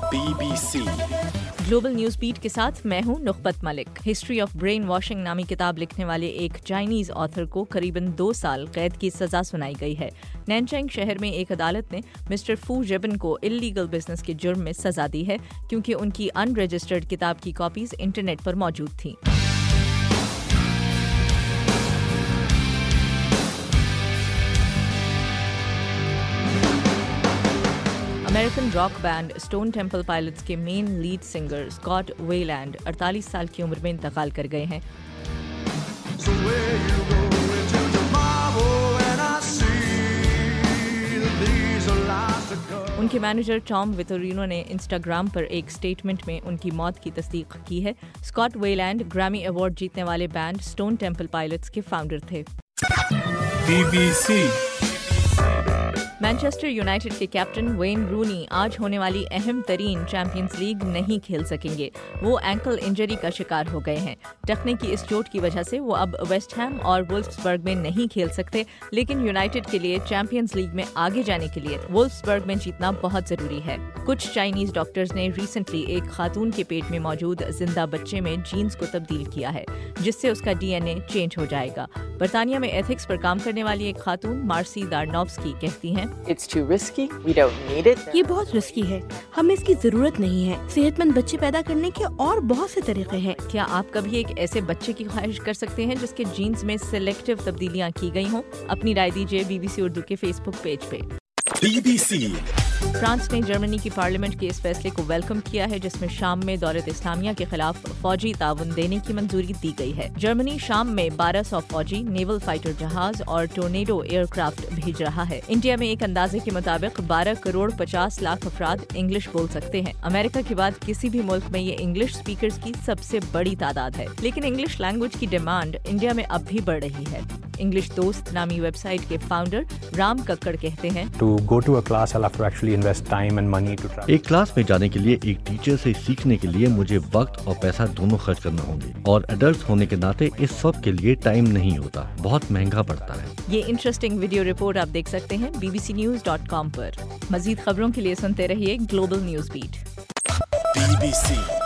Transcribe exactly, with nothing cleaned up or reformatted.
Be B C global news beat کے ساتھ میں ہوں Nukhbat Malik. History of brainwashing نامی کتاب لکھنے والے ایک چائنیز آتھر کو قریباً دو سال قید کی سزا سنائی گئی ہے۔ نینچینگ شہر میں ایک عدالت نے مسٹر فو جبن کو اللیگل بزنس کے جرم میں سزا دی ہے کیونکہ ان کی ان رجسٹرڈ کتاب کی کاپیز انٹرنیٹ پر موجود تھیں۔ American rock band Stone Temple Pilots کے main lead singer Scott Weiland اڑتالیس سال کی عمر میں انتقال کر گئے ہیں۔ ان کے مینیجر ٹام ویتورینو نے انسٹاگرام پر ایک سٹیٹمنٹ میں ان کی موت کی تصدیق کی ہے۔ اسکاٹ ویلینڈ گریمی ایوارڈ جیتنے والے بینڈ اسٹون ٹیمپل پائلٹس کے فاؤنڈر تھے۔ B B C Manchester United کے کیپٹن وین رونی آج ہونے والی اہم ترین چیمپئنز لیگ نہیں کھیل سکیں گے۔ وہ اینکل انجری کا شکار ہو گئے ہیں۔ ٹخنے کی اس چوٹ کی وجہ سے وہ اب ویسٹ ہیم اور وولفسبرگ میں نہیں کھیل سکتے، لیکن یونائیٹڈ کے لیے چیمپئنز لیگ میں آگے جانے کے لیے وولفسبرگ میں جیتنا بہت ضروری ہے۔ کچھ چائنیز ڈاکٹرز نے ریسنٹلی ایک خاتون کے پیٹ میں موجود زندہ بچے میں جینز کو تبدیل کیا ہے جس سے اس کا ڈی این اے چینج ہو جائے گا۔ برطانیہ میں ایتھکس پر کام کرنے والی ایک خاتون مارسی دارنوفسکی کہتی ہیں، یہ بہت رسکی ہے، ہمیں اس کی ضرورت نہیں ہے۔ صحت مند بچے پیدا کرنے کے اور بہت سے طریقے ہیں۔ کیا آپ کبھی ایک ایسے بچے کی خواہش کر سکتے ہیں جس کے جینز میں سلیکٹیو تبدیلیاں کی گئی ہوں؟ اپنی رائے دیجیے بی بی سی اردو کے فیس بک پیج پہ۔ بی بی سی فرانس نے جرمنی کی پارلیمنٹ کے اس فیصلے کو ویلکم کیا ہے جس میں شام میں دولت اسلامیہ کے خلاف فوجی تعاون دینے کی منظوری دی گئی ہے۔ جرمنی شام میں بارہ سو فوجی، نیول فائٹر جہاز اور ٹورنیڈو ایئر کرافٹ بھیج رہا ہے۔ انڈیا میں ایک اندازے کے مطابق بارہ کروڑ پچاس لاکھ افراد انگلش بول سکتے ہیں۔ امریکہ کے بعد کسی بھی ملک میں یہ انگلش اسپیکرز کی سب سے بڑی تعداد ہے، لیکن انگلش لینگویج کی ڈیمانڈ انڈیا میں اب بھی بڑھ رہی ہے۔ انگلش دوست نامی ویب سائٹ کے فاؤنڈر رام ککڑ کہتے ہیں، ایک کلاس میں جانے کے لیے ایک ٹیچر سے سیکھنے کے لیے مجھے وقت اور پیسہ دونوں خرچ کرنا ہوں گے، اور ایڈلٹس ہونے کے ناطے اس سب کے لیے ٹائم نہیں ہوتا، بہت مہنگا پڑتا ہے۔ یہ انٹرسٹنگ ویڈیو رپورٹ آپ دیکھ سکتے ہیں B B C news dot com پر۔ مزید خبروں کے لیے سنتے رہیے global news beat. B B سی